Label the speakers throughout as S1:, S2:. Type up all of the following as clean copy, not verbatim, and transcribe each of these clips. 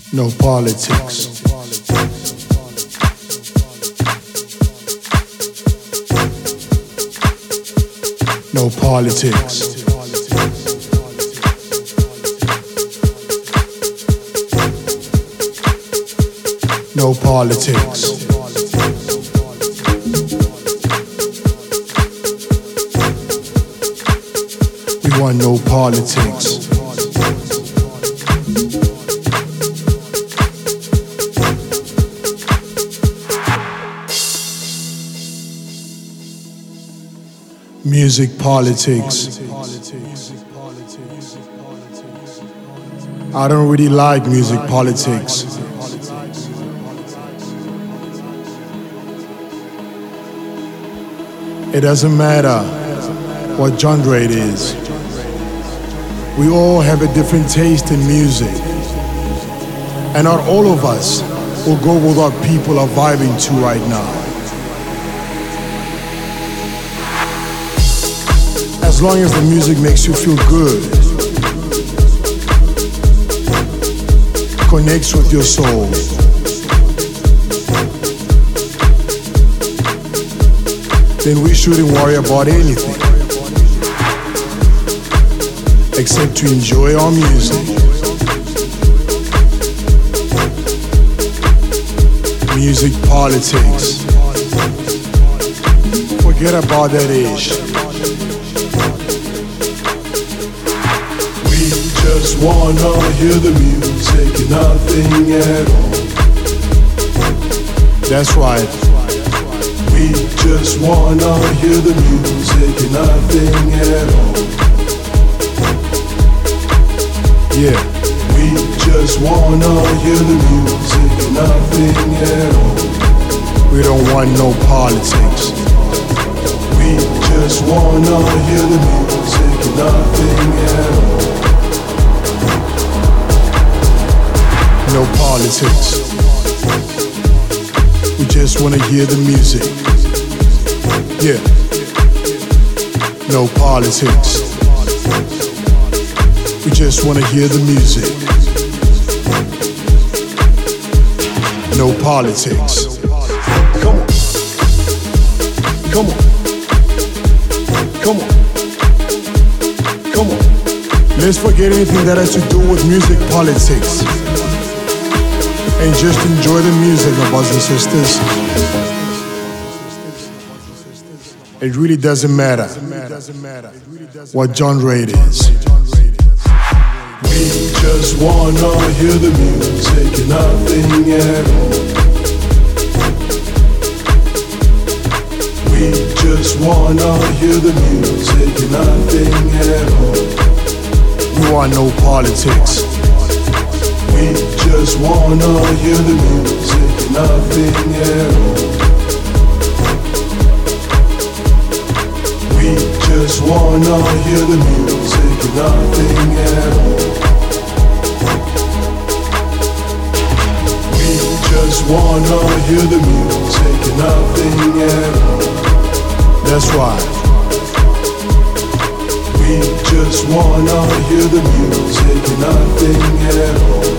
S1: No politics. No politics. No politics. We want no politics. Music politics. I don't really like music politics. It doesn't matter what genre it is. We all have a different taste in music. And not all of us will go with what people are vibing to right now. As long as the music makes you feel good, connects with your soul, then we shouldn't worry about anything except to enjoy our music. Music politics. Forget about that ish.
S2: We just wanna hear the music and nothing at all.
S1: That's right.
S2: We just wanna hear the music and nothing at all.
S1: Yeah.
S2: We just wanna hear the music and nothing at all.
S1: We don't want no politics.
S2: We just wanna hear the music and nothing at all.
S1: No politics. We just wanna hear the music. Yeah. No politics. We just wanna hear the music. No politics.
S2: Come on. Come on. Come on. Come on.
S1: Let's forget anything that has to do with music politics and just enjoy the music, my brothers and sisters. It really doesn't matter what genre it is.
S2: We just wanna hear the music and nothing at all. We just wanna hear the music and nothing at all.
S1: We want no politics.
S2: We just wanna hear the music and nothing at all. We just wanna hear the music and nothing at all. We just wanna hear the music and nothing at all.
S1: That's right.
S2: We just wanna hear the music and nothing at all.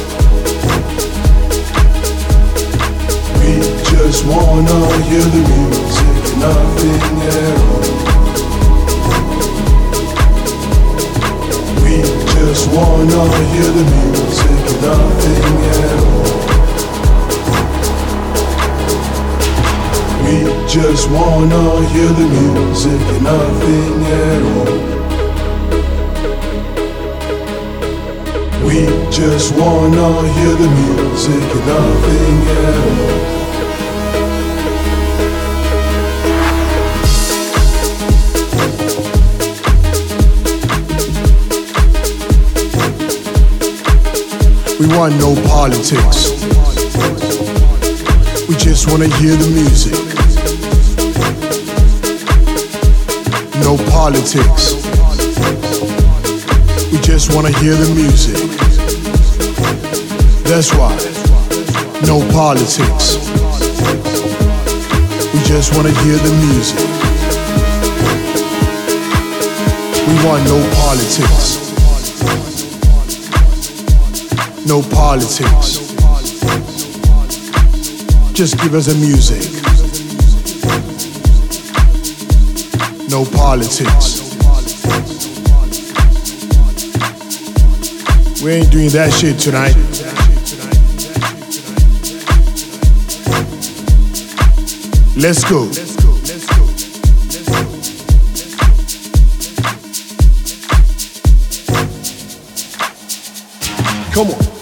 S2: We just wanna hear the music and nothing at all. We just wanna hear the music and nothing at all. We just wanna hear the music and nothing at all. We just wanna hear the music and nothing at all.
S1: We want no politics. We just wanna hear the music. No politics. We just wanna hear the music. That's right. No politics. We just wanna hear the music. We want no politics. No politics. Just give us the music. No politics. We ain't doing that shit tonight. Let's go. Come on.